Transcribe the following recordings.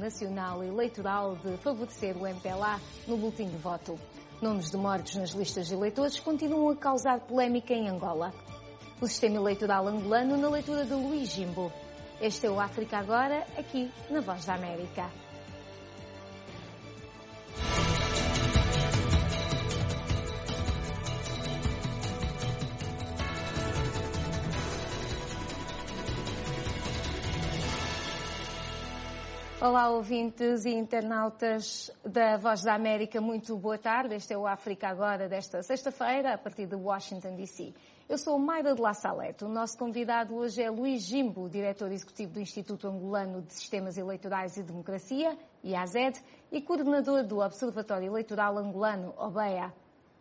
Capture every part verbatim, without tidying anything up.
Nacional Eleitoral de favorecer o M P L A no boletim de voto. Nomes de mortos nas listas de eleitores continuam a causar polémica em Angola. O sistema eleitoral angolano na leitura de Luís Jimbo. Este é o África Agora, aqui na Voz da América. Olá, ouvintes e internautas da Voz da América, muito boa tarde. Este é o África Agora desta sexta-feira, a partir de Washington, D C Eu sou Mayra de La Salete. O nosso convidado hoje é Luís Jimbo, diretor executivo do Instituto Angolano de Sistemas Eleitorais e Democracia, I A Z, e coordenador do Observatório Eleitoral Angolano, O B E A.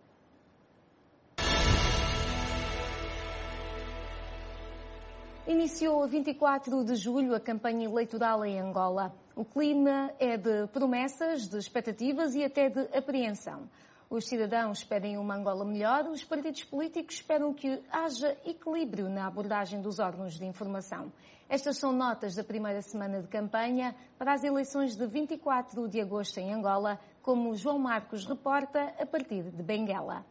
Iniciou a vinte e quatro de julho a campanha eleitoral em Angola. O clima é de promessas, de expectativas e até de apreensão. Os cidadãos pedem uma Angola melhor, os partidos políticos esperam que haja equilíbrio na abordagem dos órgãos de informação. Estas são notas da primeira semana de campanha para as eleições de vinte e quatro de agosto em Angola, como João Marcos reporta a partir de Benguela.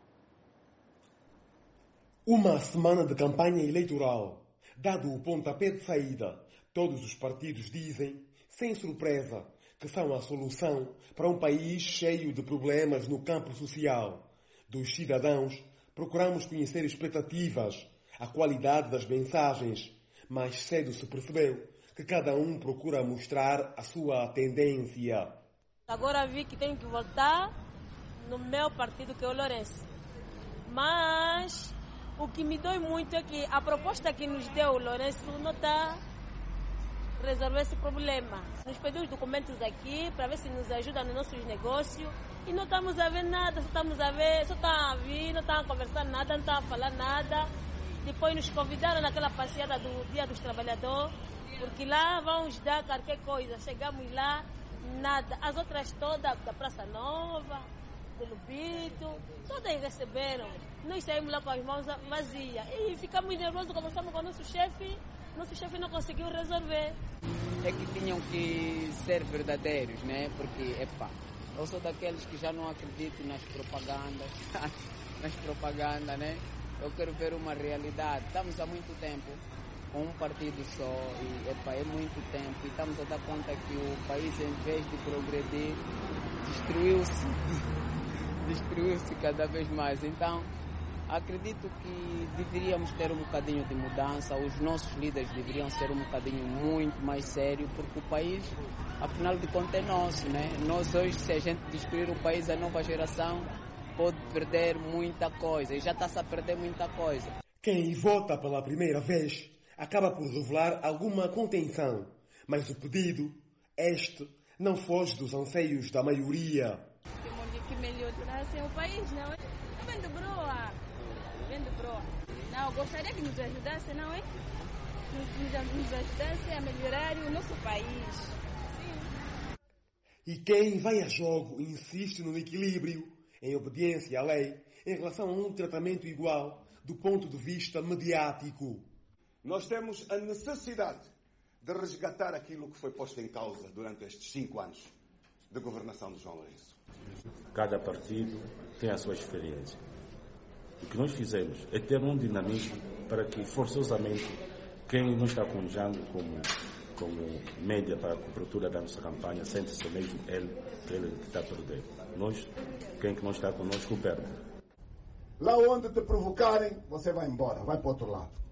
Uma semana de campanha eleitoral. Dado o pontapé de saída, todos os partidos dizem, sem surpresa, que são a solução para um país cheio de problemas no campo social. Dos cidadãos, procuramos conhecer expectativas, a qualidade das mensagens. Mais cedo se percebeu que cada um procura mostrar a sua tendência. Agora vi que tenho que votar no meu partido, que é o Lourenço. Mas o que me dói muito é que a proposta que nos deu o Lourenço não está a resolver esse problema. Nos pediu os documentos aqui para ver se nos ajuda nos nossos negócios e não estamos a ver nada, só estamos a ver, só estão a vir, não estão a conversar nada, não estão a falar nada. Depois nos convidaram naquela passeada do Dia dos Trabalhadores, porque lá vamos dar qualquer coisa. Chegamos lá, nada. As outras todas, da Praça Nova, do Lubito, todas receberam. Nós saímos lá com as mãos vazias e ficamos nervosos, conversamos com o nosso chefe, nosso chefe não conseguiu resolver. É que tinham que ser verdadeiros, né? Porque, epá, eu sou daqueles que já não acredito nas propagandas, nas propagandas, né? Eu quero ver uma realidade. Estamos há muito tempo com um partido só e, epá, é muito tempo e estamos a dar conta que o país, em vez de progredir, destruiu-se, destruiu-se cada vez mais. Então, acredito que deveríamos ter um bocadinho de mudança, os nossos líderes deveriam ser um bocadinho muito mais sérios, porque o país, afinal de contas, é nosso, né? Nós hoje, se a gente destruir o país, a nova geração pode perder muita coisa, e já está-se a perder muita coisa. Quem vota pela primeira vez acaba por revelar alguma contenção, mas o pedido, este, não foge dos anseios da maioria. Que melhorasse o país, não é? Vem de broa. Vem de broa. Não, gostaria que nos ajudasse, não é? Nos, nos ajudasse a melhorar o nosso país. Sim. E quem vai a jogo insiste no equilíbrio, em obediência à lei, em relação a um tratamento igual do ponto de vista mediático. Nós temos a necessidade de resgatar aquilo que foi posto em causa durante estes cinco anos de governação de João Lourenço. Cada partido tem a sua experiência. O que nós fizemos é ter um dinamismo para que, forçosamente, quem não está conjando como, como média para a cobertura da nossa campanha, sente-se mesmo ele, ele que está a perder. Nós, quem que não está conosco, perde. Lá onde te provocarem, você vai embora, vai para o outro lado.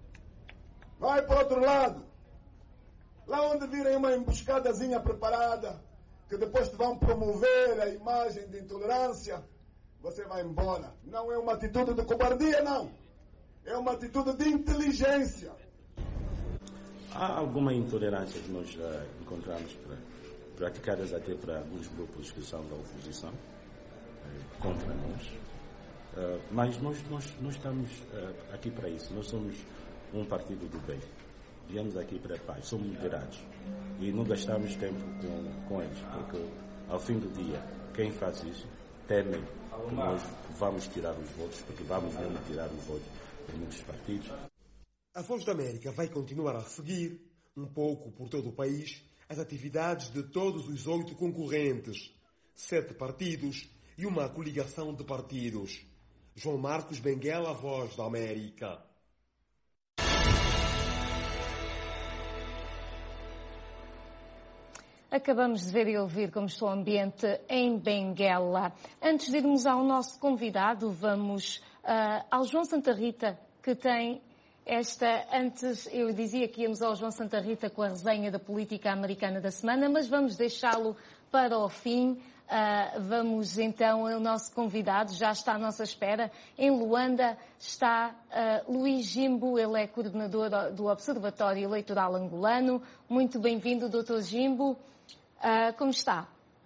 Vai para o outro lado. Lá onde virem uma emboscadazinha preparada, que depois te vão promover a imagem de intolerância, você vai embora. Não é uma atitude de cobardia, não. É uma atitude de inteligência. Há alguma intolerância que nós já encontramos pra, praticadas até para alguns grupos que são da oposição, eh, contra nós. Uh, mas nós, nós, nós estamos uh, aqui para isso. Nós somos um partido do bem. Viemos aqui para a paz. Somos moderados. E não gastamos tempo com, com eles. Porque ao fim do dia, quem faz isso, temem que nós vamos tirar os votos, porque vamos mesmo tirar os votos de muitos partidos. A Voz da América vai continuar a seguir, um pouco por todo o país, as atividades de todos os oito concorrentes, sete partidos e uma coligação de partidos. João Marcos Benguela, Voz da América. Acabamos de ver e ouvir como está o ambiente em Benguela. Antes de irmos ao nosso convidado, vamos uh, ao João Santa Rita, que tem esta... Antes eu dizia que íamos ao João Santa Rita com a resenha da política americana da semana, mas vamos deixá-lo para o fim. Uh, vamos então ao nosso convidado, já está à nossa espera. Em Luanda está uh, Luís Jimbo, ele é coordenador do Observatório Eleitoral Angolano. Muito bem-vindo, doutor Jimbo. Uh, como está?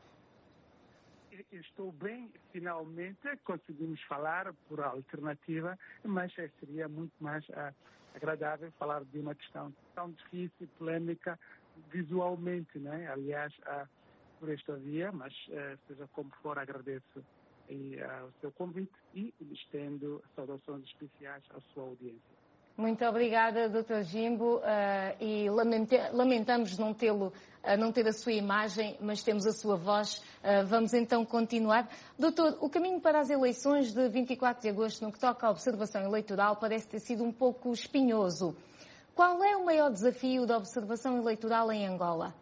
Estou bem, finalmente conseguimos falar por alternativa, mas seria muito mais uh, agradável falar de uma questão tão difícil, polêmica, visualmente, né? Aliás, uh, por esta via, mas uh, seja como for, agradeço e, uh, o seu convite e estendo saudações especiais à sua audiência. Muito obrigada, doutor Jimbo, uh, e lamenta lamentamos não tê-lo, uh, não ter a sua imagem, mas temos a sua voz. Uh, vamos então continuar. Doutor, o caminho para as eleições de vinte e quatro de agosto, no que toca à observação eleitoral, parece ter sido um pouco espinhoso. Qual é o maior desafio da observação eleitoral em Angola?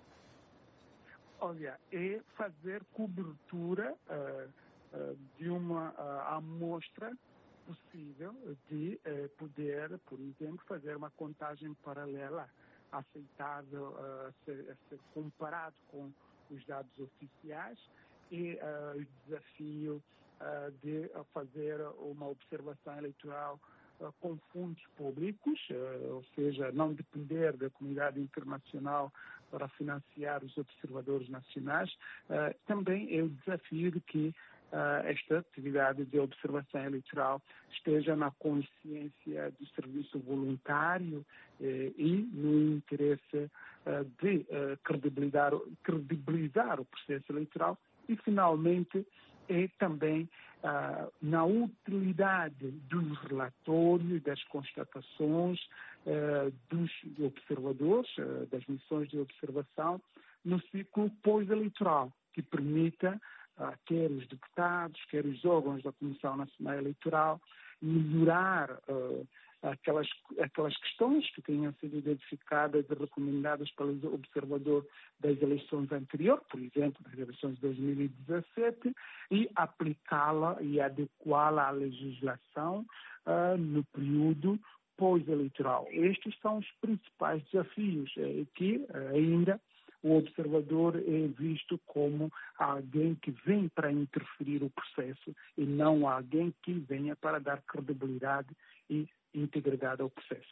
Olha, é fazer cobertura uh, uh, de uma uh, amostra possível de eh, poder, por exemplo, fazer uma contagem paralela aceitável uh, a, ser, a ser comparado com os dados oficiais e uh, o desafio uh, de fazer uma observação eleitoral uh, com fundos públicos, uh, ou seja, não depender da comunidade internacional para financiar os observadores nacionais. Uh, também é o desafio de que Uh, esta atividade de observação eleitoral esteja na consciência do serviço voluntário eh, e no interesse uh, de uh, credibilizar, credibilizar o processo eleitoral e, finalmente, é também uh, na utilidade dos relatórios, das constatações uh, dos observadores, uh, das missões de observação, no ciclo pós-eleitoral, que permita Uh, quer os deputados, quer os órgãos da Comissão Nacional Eleitoral, melhorar uh, aquelas, aquelas questões que tenham sido identificadas e recomendadas pelo observador das eleições anteriores, por exemplo, das eleições de dois mil e dezassete, e aplicá-la e adequá-la à legislação uh, no período pós-eleitoral. Estes são os principais desafios eh, que uh, ainda o observador é visto como alguém que vem para interferir o processo e não alguém que venha para dar credibilidade e integridade ao processo.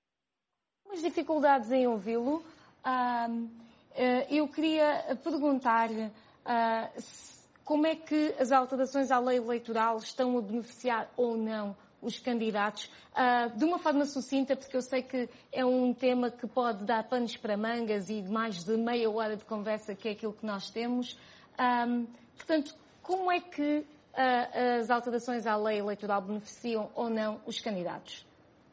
As dificuldades em ouvi-lo. Uh, eu queria perguntar-lhe uh, como é que as alterações à lei eleitoral estão a beneficiar ou não os candidatos, uh, de uma forma sucinta, porque eu sei que é um tema que pode dar panos para mangas e mais de meia hora de conversa, que é aquilo que nós temos. Um, portanto, como é que uh, as alterações à lei eleitoral beneficiam ou não os candidatos?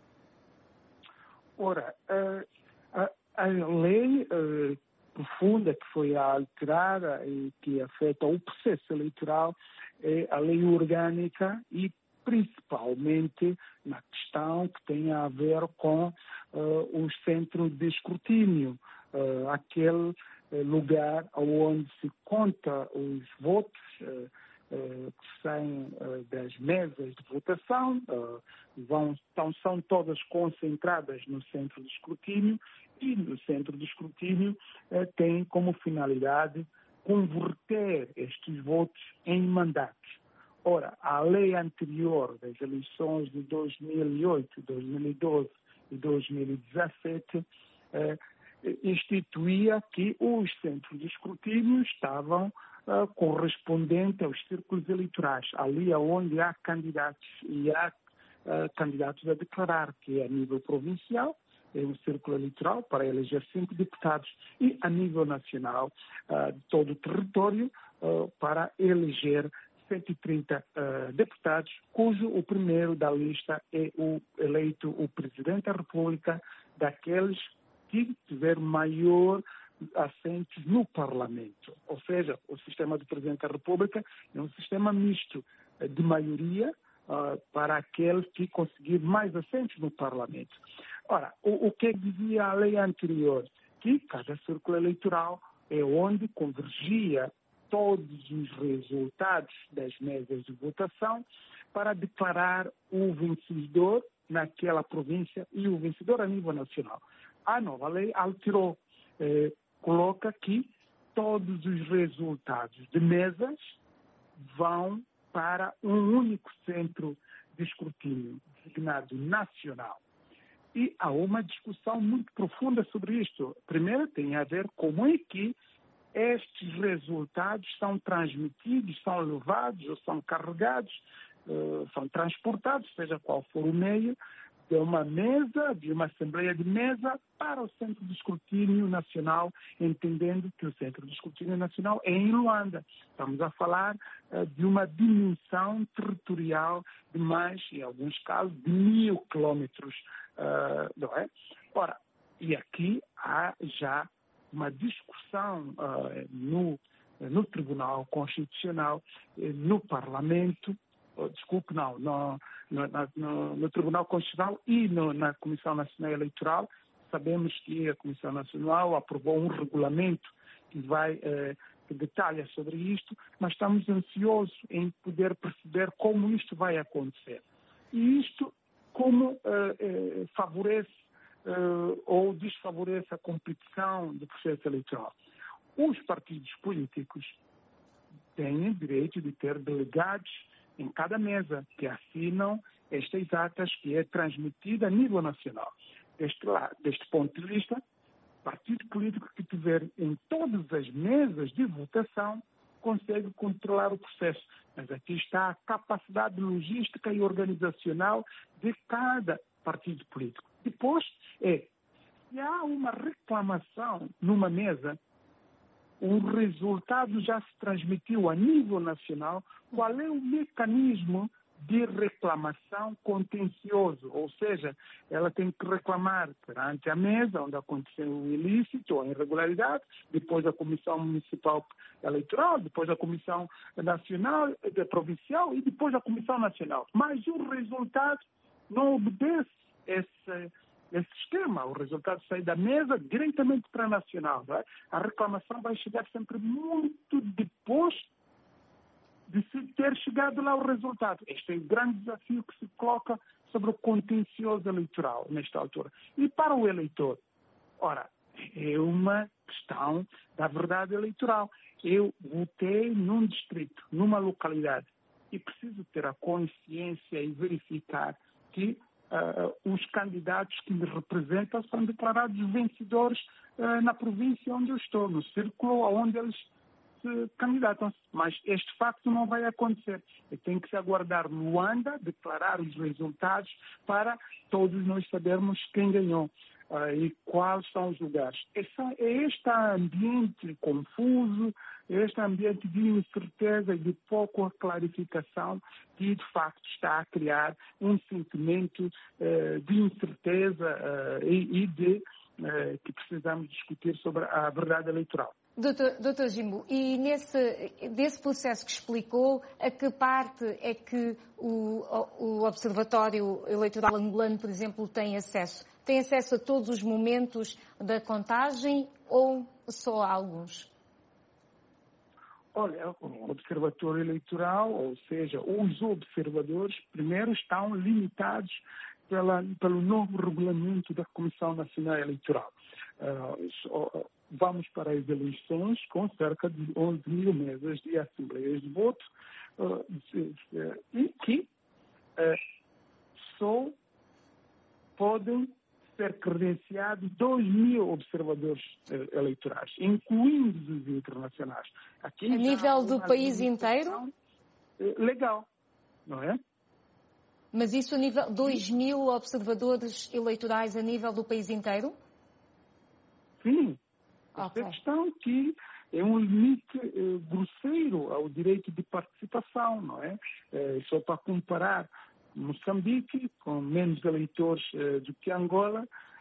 Ora, uh, a, a lei uh, profunda que foi alterada e que afeta o processo eleitoral é a lei orgânica e principalmente na questão que tem a ver com uh, o centro de escrutínio, uh, aquele uh, lugar onde se conta os votos uh, uh, que saem uh, das mesas de votação, uh, vão, então, são todas concentradas no centro de escrutínio e no centro de escrutínio uh, tem como finalidade converter estes votos em mandatos. Ora, a lei anterior das eleições de dois mil e oito, dois mil e doze e dois mil e dezassete eh, instituía que os centros de escrutínio estavam eh, correspondentes aos círculos eleitorais, ali onde há candidatos e há eh, candidatos a declarar, que é a nível provincial, é um círculo eleitoral para eleger cinco deputados e a nível nacional, eh, todo o território, eh, para eleger cento e trinta uh, deputados, cujo o primeiro da lista é o eleito o Presidente da República, daqueles que tiver maior assentos no Parlamento. Ou seja, o sistema do Presidente da República é um sistema misto de maioria uh, para aquele que conseguir mais assentos no Parlamento. Ora, o, o que dizia a lei anterior? Que cada círculo eleitoral é onde convergia todos os resultados das mesas de votação para declarar o vencedor naquela província e o vencedor a nível nacional. A nova lei alterou, eh, coloca que todos os resultados de mesas vão para um único centro de escrutínio, designado nacional. E há uma discussão muito profunda sobre isto. Primeiro, tem a ver como é que estes resultados são transmitidos, são levados ou são carregados, uh, são transportados, seja qual for o meio, de uma mesa, de uma assembleia de mesa para o Centro de Escrutínio Nacional, entendendo que o Centro de Escrutínio Nacional é em Luanda. Estamos a falar uh, de uma dimensão territorial de mais, em alguns casos, de mil quilómetros, uh, não é? Ora, e aqui há já uma discussão uh, no, no Tribunal Constitucional, no Parlamento, oh, desculpe, não, no, no, no, no Tribunal Constitucional e no, na Comissão Nacional Eleitoral. Sabemos que a Comissão Nacional aprovou um regulamento que vai eh, que detalha sobre isto, mas estamos ansiosos em poder perceber como isto vai acontecer. E isto como eh, eh, favorece Uh, ou desfavorece a competição do processo eleitoral. Os partidos políticos têm direito de ter delegados em cada mesa que assinam estas atas que é transmitida a nível nacional. Deste, lado, deste ponto de vista, o partido político que tiver em todas as mesas de votação consegue controlar o processo. Mas aqui está a capacidade logística e organizacional de cada partido político. Depois, é, se há uma reclamação numa mesa, o resultado já se transmitiu a nível nacional, qual é o mecanismo de reclamação contencioso? Ou seja, ela tem que reclamar perante a mesa onde aconteceu o ilícito ou a irregularidade, depois a Comissão Municipal Eleitoral, depois a Comissão Nacional, Provincial e depois a Comissão Nacional. Mas o resultado não obedece esse, esse sistema. O resultado sai da mesa diretamente para a nacional. Não é? A reclamação vai chegar sempre muito depois de se ter chegado lá o resultado. Este é o grande desafio que se coloca sobre o contencioso eleitoral nesta altura. E para o eleitor, ora, é uma questão da verdade eleitoral. Eu votei num distrito, numa localidade, e preciso ter a consciência e verificar que Uh, os candidatos que me representam são declarados vencedores uh, na província onde eu estou, no círculo onde eles se candidatam. Mas este facto não vai acontecer. Eu tenho que se aguardar Luanda, declarar os resultados para todos nós sabermos quem ganhou uh, e quais são os lugares. Esse, é este ambiente confuso, este ambiente de incerteza e de pouca clarificação que, de facto, está a criar um sentimento uh, de incerteza uh, e, e de uh, que precisamos discutir sobre a verdade eleitoral. Doutor, doutor Jimbo, e nesse desse processo que explicou, a que parte é que o, o Observatório Eleitoral Angolano, por exemplo, tem acesso? Tem acesso a todos os momentos da contagem ou só a alguns? Olha, o Observatório Eleitoral, ou seja, os observadores, primeiro estão limitados pela, pelo novo regulamento da Comissão Nacional Eleitoral. Uh, vamos para as eleições com cerca de onze mil mesas de assembleias de voto uh, e que uh, só podem ser credenciados dois mil observadores uh, eleitorais, incluindo os internacionais. Aqui a nível do país inteiro? Legal, não é? Mas isso a nível dois mil observadores eleitorais a nível do país inteiro? Sim. Okay. A questão que é um limite eh, grosseiro ao direito de participação, não é? Eh, só para comparar Moçambique, com menos eleitores eh, do que Angola,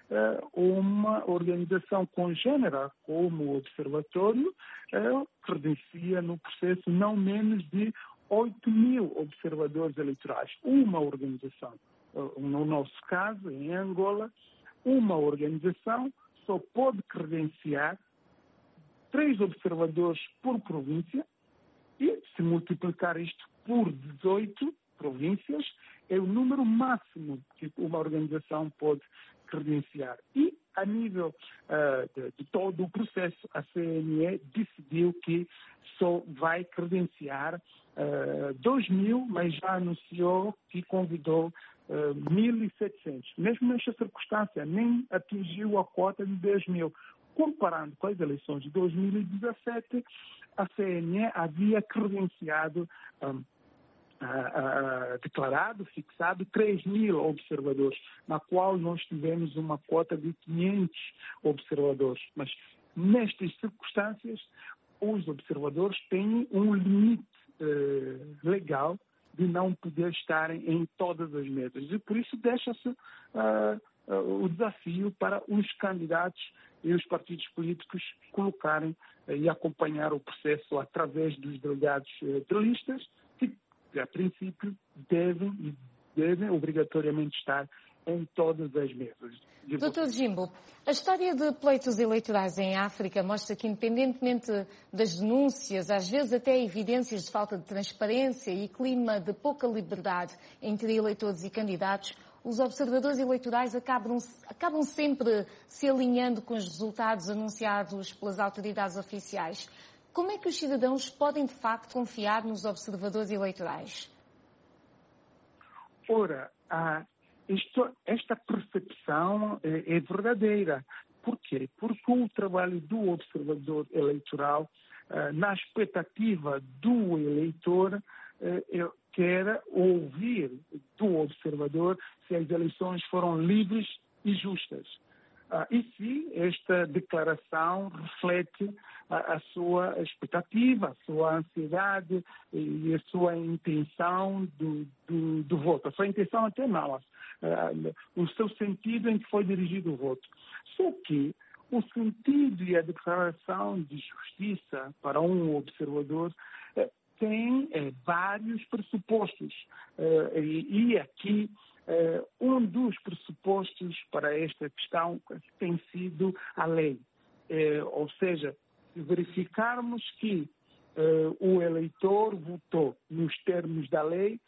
uma organização congênera como o Observatório credencia no processo não menos de oito mil observadores eleitorais. Uma organização, no nosso caso, em Angola, uma organização só pode credenciar três observadores por província e, se multiplicar isto por dezoito províncias, é o número máximo que uma organização pode credenciar. E, a nível uh, de, de todo o processo, a C N E decidiu que só vai credenciar uh, dois mil, mas já anunciou que convidou uh, mil e setecentos. Mesmo nesta circunstância, nem atingiu a cota de dez mil. Comparando com as eleições de dois mil e dezassete, a C N E havia credenciado um, Uh, uh, declarado, fixado três mil observadores, na qual nós tivemos uma cota de quinhentos observadores. Mas, nestas circunstâncias, os observadores têm um limite uh, legal de não poder estarem em todas as mesas. E, por isso, deixa-se uh, uh, o desafio para os candidatos e os partidos políticos colocarem uh, e acompanhar o processo através dos delegados uh, de listas, que a princípio, devem e devem obrigatoriamente estar em todas as mesas. doutor Jimbo, a história de pleitos eleitorais em África mostra que, independentemente das denúncias, às vezes até evidências de falta de transparência e clima de pouca liberdade entre eleitores e candidatos, os observadores eleitorais acabam, acabam sempre se alinhando com os resultados anunciados pelas autoridades oficiais. Como é que os cidadãos podem, de facto, confiar nos observadores eleitorais? Ora, ah, isto, esta percepção é, é verdadeira. Por quê? Porque o trabalho do observador eleitoral, ah, na expectativa do eleitor, ah, quer ouvir do observador se as eleições foram livres e justas. Uh, e se esta declaração reflete a, a sua expectativa, a sua ansiedade e a sua intenção do, do, do voto. A sua intenção até não, uh, o seu sentido em que foi dirigido o voto. Só que o sentido e a declaração de justiça para um observador uh, tem uh, vários pressupostos. Uh, e, e aqui Uh, um dos pressupostos para esta questão tem sido a lei. Uh, ou seja, se verificarmos que uh, o eleitor votou nos termos da lei,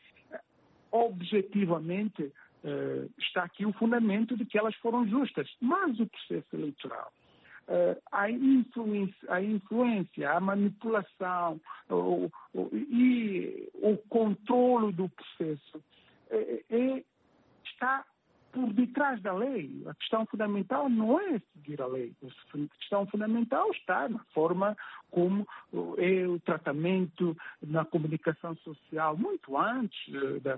objetivamente uh, está aqui o fundamento de que elas foram justas. Mas o processo eleitoral, uh, a, influência, a influência, a manipulação uh, uh, e o controle do processo uh, é está por detrás da lei. A questão fundamental não é seguir a lei. A questão fundamental está na forma como é o tratamento na comunicação social, muito antes da,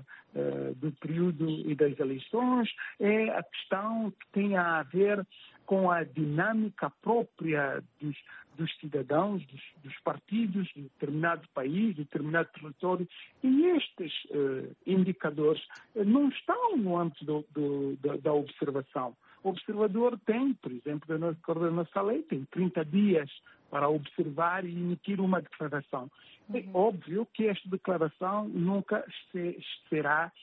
do período e das eleições. É a questão que tem a ver com a dinâmica própria dos, dos cidadãos, dos, dos partidos de determinado país, de determinado território. E estes uh, indicadores uh, não estão no âmbito do, do, da, da observação. O observador tem, por exemplo, na nossa lei, tem trinta dias para observar e emitir uma declaração. Uhum. É óbvio que esta declaração nunca se, será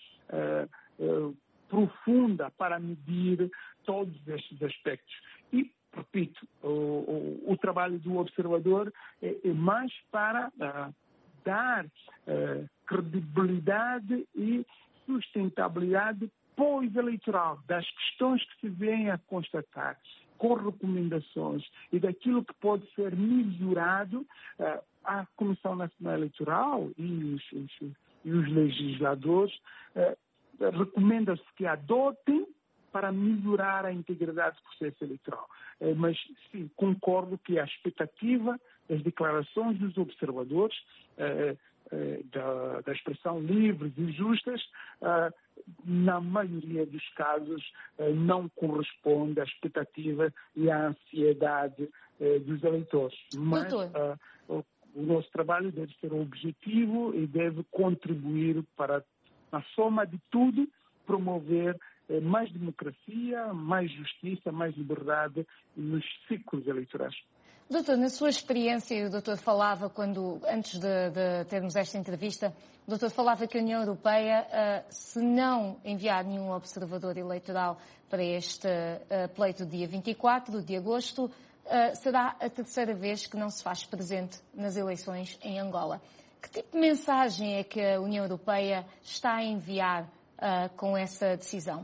uh, uh, profunda para medir todos estes aspectos. E, repito, o, o, o trabalho do observador é, é mais para uh, dar uh, credibilidade e sustentabilidade pós-eleitoral das questões que se vêm a constatar, com recomendações e daquilo que pode ser melhorado. Uh, a Comissão Nacional Eleitoral e os, os, e os legisladores uh, recomenda-se que adotem para melhorar a integridade do processo eleitoral. Mas, sim, concordo que a expectativa, as declarações dos observadores, eh, eh, da, da expressão livres e justas, eh, na maioria dos casos, eh, não corresponde à expectativa e à ansiedade eh, dos eleitores. Mas eh, o, o nosso trabalho deve ser objetivo e deve contribuir para, na soma de tudo, promover mais democracia, mais justiça, mais liberdade nos ciclos eleitorais. Doutor, na sua experiência, o doutor falava, quando, antes de, de termos esta entrevista, o doutor falava que a União Europeia, uh, se não enviar nenhum observador eleitoral para este uh, pleito do dia vinte e quatro de agosto, uh, será a terceira vez que não se faz presente nas eleições em Angola. Que tipo de mensagem é que a União Europeia está a enviar uh, com essa decisão?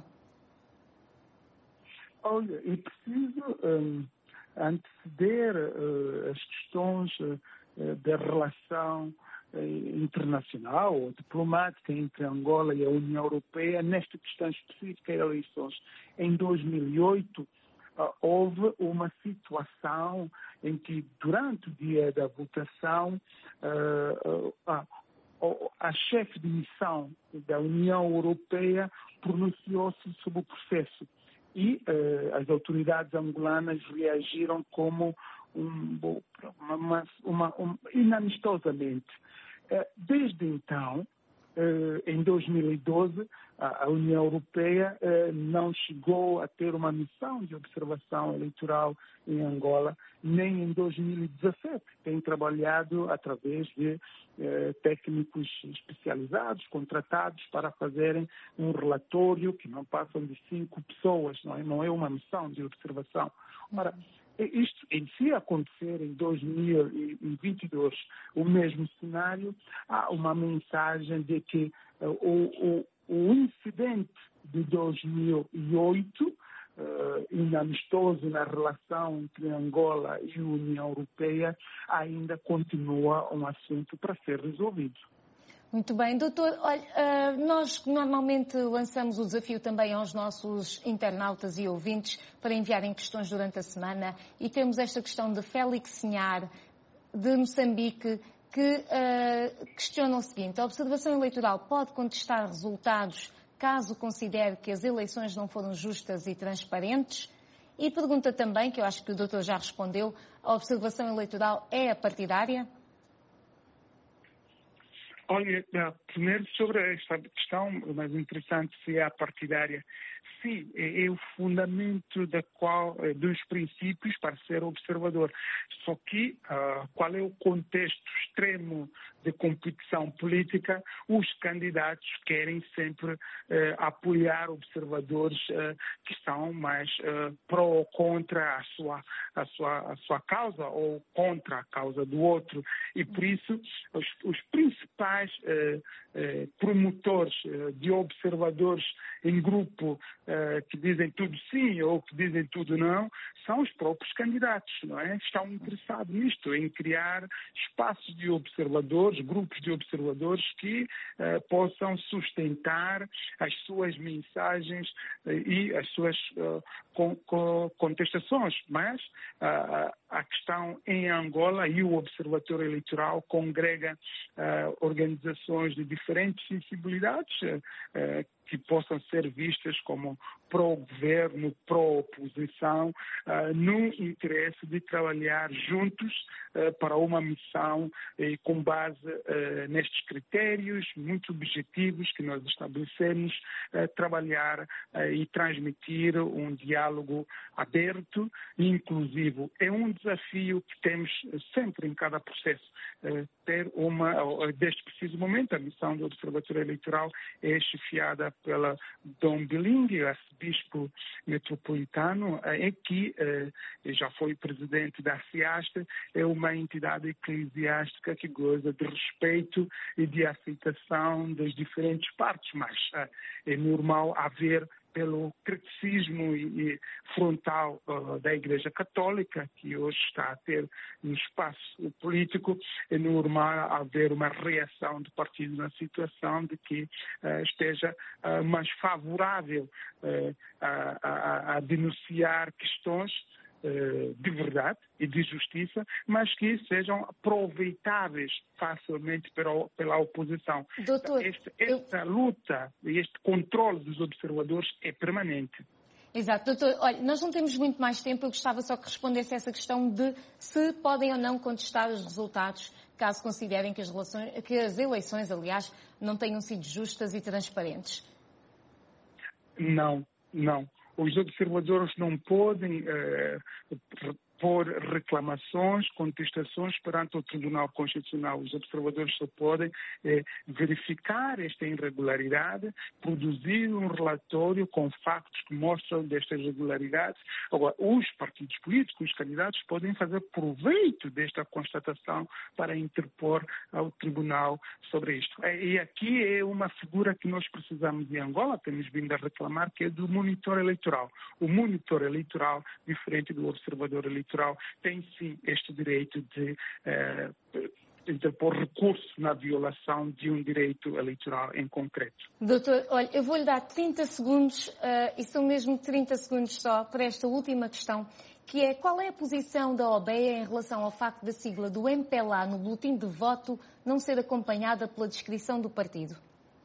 Olha, é preciso um, anteceder uh, as questões uh, da relação uh, internacional ou diplomática entre Angola e a União Europeia nesta questão específica de eleições. Em dois mil e oito, uh, houve uma situação em que, durante o dia da votação, uh, uh, uh, a chefe de missão da União Europeia pronunciou-se sobre o processo. E uh, as autoridades angolanas reagiram como um, uma, uma, uma, inamistosamente. Uh, desde então, uh, em dois mil e doze, a, a União Europeia uh, não chegou a ter uma missão de observação eleitoral em Angola, nem em dois mil e dezassete. Tem trabalhado através de eh, técnicos especializados, contratados para fazerem um relatório que não passam de cinco pessoas, não é, não é uma missão de observação. Ora, isto, em se acontecer em dois mil e vinte e dois o mesmo cenário, há uma mensagem de que uh, o, o, o incidente de dois mil e oito, Uh, inamistoso na relação entre Angola e a União Europeia, ainda continua um assunto para ser resolvido. Muito bem, doutor. Olha, uh, nós normalmente lançamos o desafio também aos nossos internautas e ouvintes para enviarem questões durante a semana e temos esta questão de Félix Sinhar, de Moçambique, que uh, questiona o seguinte: a observação eleitoral pode contestar resultados caso considere que as eleições não foram justas e transparentes? E pergunta também, que eu acho que o doutor já respondeu, a observação eleitoral é a partidária? Olha, primeiro sobre esta questão, o mais interessante, se é a partidária. Sim, é, é o fundamento da qual, dos princípios para ser observador. Só que, uh, qual é o contexto extremo de competição política? Os candidatos querem sempre uh, apoiar observadores uh, que são mais uh, pró ou contra a sua, a, sua, a sua causa ou contra a causa do outro. E, por isso, os, os principais uh, uh, promotores uh, de observadores em grupo uh, que dizem tudo sim ou que dizem tudo não, são os próprios candidatos, não é? Estão interessados nisto, em criar espaços de observadores, grupos de observadores que uh, possam sustentar as suas mensagens uh, e as suas uh, con con contestações. Mas uh, a questão em Angola e o Observatório Eleitoral congrega uh, organizações de diferentes sensibilidades uh, que possam ser vistas como pró-governo, pró-oposição, uh, no interesse de trabalhar juntos uh, para uma missão uh, com base uh, nestes critérios muito objetivos que nós estabelecemos, uh, trabalhar uh, e transmitir um diálogo aberto e inclusivo. É um desafio que temos sempre em cada processo, uh, ter uma, uh, deste preciso momento, a missão do Observatório Eleitoral é chefiada pela Dom Bilingue, arcebispo metropolitano, é que eh, já foi presidente da SIAST, é uma entidade eclesiástica que goza de respeito e de aceitação das diferentes partes, mas eh, é normal haver, pelo criticismo e, e frontal uh, da Igreja Católica, que hoje está a ter no espaço político, é normal haver uma reação do partido na situação de que uh, esteja uh, mais favorável uh, a, a, a denunciar questões de verdade e de justiça, mas que sejam aproveitáveis facilmente pela, pela oposição. Doutor, esta esta eu... luta e este controle dos observadores é permanente. Exato. Doutor, olha, nós não temos muito mais tempo, eu gostava só que respondesse a essa questão de se podem ou não contestar os resultados, caso considerem que as, relações, que as eleições, aliás, não tenham sido justas e transparentes. Não. não. Os observadores não podem eh, pôr reclamações, contestações perante o Tribunal Constitucional. Os observadores só podem eh, verificar esta irregularidade, produzir um relatório com factos que mostram destas irregularidades. Agora, os partidos políticos, os candidatos, podem fazer proveito desta constatação para interpor ao Tribunal sobre isto. E aqui é uma figura que nós precisamos em Angola, temos vindo a reclamar, que é do monitor eleitoral. O monitor eleitoral, diferente do observador eleitoral, tem sim este direito de eh, interpor recurso na violação de um direito eleitoral em concreto. Doutor, olha, eu vou-lhe dar trinta segundos, uh, e são mesmo trinta segundos só, para esta última questão, que é qual é a posição da O B E em relação ao facto da sigla do M P L A no boletim de voto não ser acompanhada pela descrição do partido?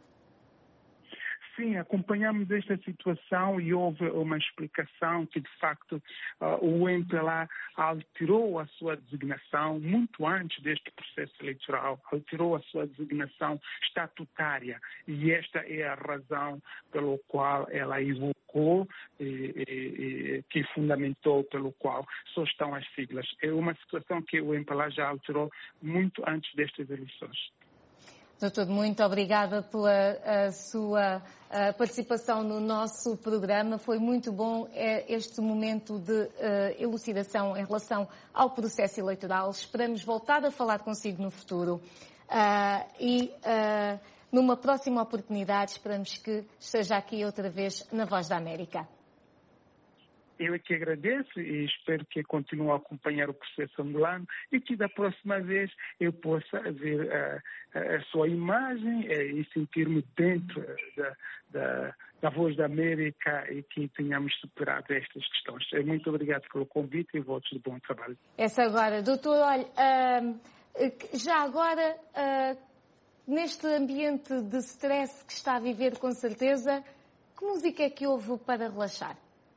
Sim, acompanhamos esta situação e houve uma explicação que, de facto, uh, o M P L A alterou a sua designação muito antes deste processo eleitoral, alterou a sua designação estatutária e esta é a razão pela qual ela evocou e, e, e que fundamentou pelo qual só estão as siglas. É uma situação que o M P L A já alterou muito antes destas eleições. Doutor, muito obrigada pela a sua a participação no nosso programa. Foi muito bom este momento de uh, elucidação em relação ao processo eleitoral. Esperamos voltar a falar consigo no futuro. Uh, e uh, numa próxima oportunidade, esperamos que esteja aqui outra vez na Voz da América. Eu é que agradeço e espero que continue a acompanhar o processo angolano e que da próxima vez eu possa ver a, a, a sua imagem e sentir-me dentro da, da, da Voz da América e que tenhamos superado estas questões. Muito obrigado pelo convite e votos de bom trabalho. Essa agora, doutor, olha, uh, já agora, uh, neste ambiente de stress que está a viver com certeza, que música é que houve para relaxar?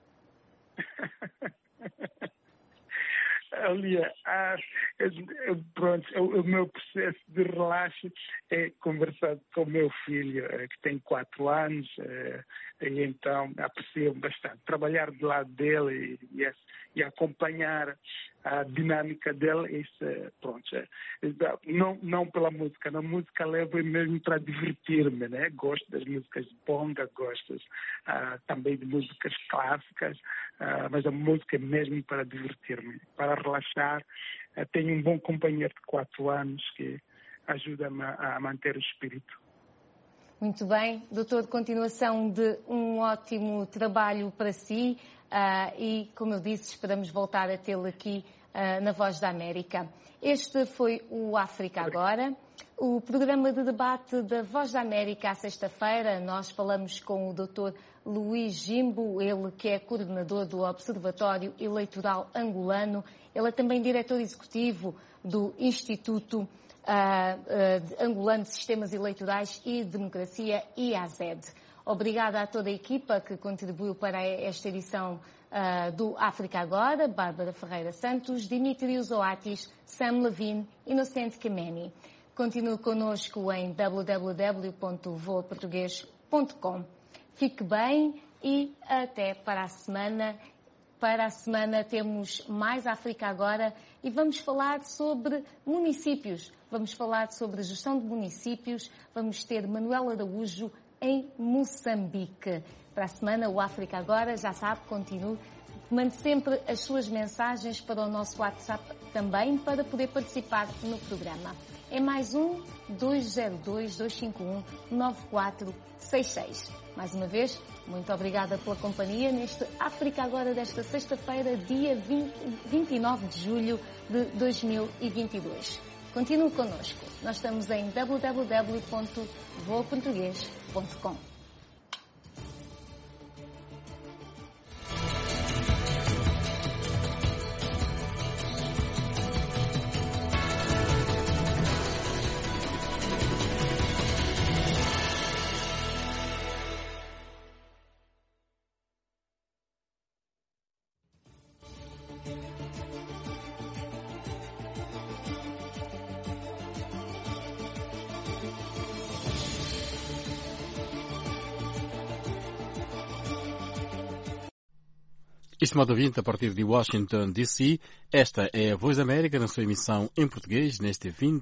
Olha, ah, pronto, o, o meu processo de relaxo é conversar com o meu filho, que tem quatro anos, e então aprecio bastante trabalhar do lado dele e, e, e acompanhar a dinâmica dele. Isso, pronto, não, não pela música, na música levo mesmo para divertir-me, né? Gosto das músicas de bonga, gosto ah, também de músicas clássicas, ah, mas a música é mesmo para divertir-me, para relaxar. Ah, tenho um bom companheiro de quatro anos que ajuda-me a manter o espírito. Muito bem, doutor, continuação de um ótimo trabalho para si uh, e, como eu disse, esperamos voltar a tê-lo aqui uh, na Voz da América. Este foi o África Agora, o programa de debate da Voz da América à sexta-feira. Nós falamos com o doutor Luís Jimbo, ele que é coordenador do Observatório Eleitoral Angolano. Ele é também diretor executivo do Instituto Uh, uh, Angolano de Sistemas Eleitorais e Democracia, I A Z E D. Obrigada a toda a equipa que contribuiu para esta edição uh, do África Agora, Bárbara Ferreira Santos, Dimitrios Oatis, Sam Levine, Inocente Kameni. Continue connosco em w w w ponto voa português ponto com. Fique bem e até para a semana. Para a semana temos mais África Agora e vamos falar sobre municípios. Vamos falar sobre a gestão de municípios. Vamos ter Manuel Araújo em Moçambique. Para a semana, o África Agora, já sabe, continue. Mande sempre as suas mensagens para o nosso WhatsApp também para poder participar no programa. É mais um dois zero dois, dois cinco um, nove quatro seis seis. Mais uma vez, muito obrigada pela companhia neste África Agora desta sexta-feira, dia vinte e nove de julho de dois mil e vinte e dois. Continue connosco. Nós estamos em w w w ponto voa português ponto com. Estimado ouvinte, a partir de Washington, D C, esta é a Voz da América na sua emissão em português neste vinte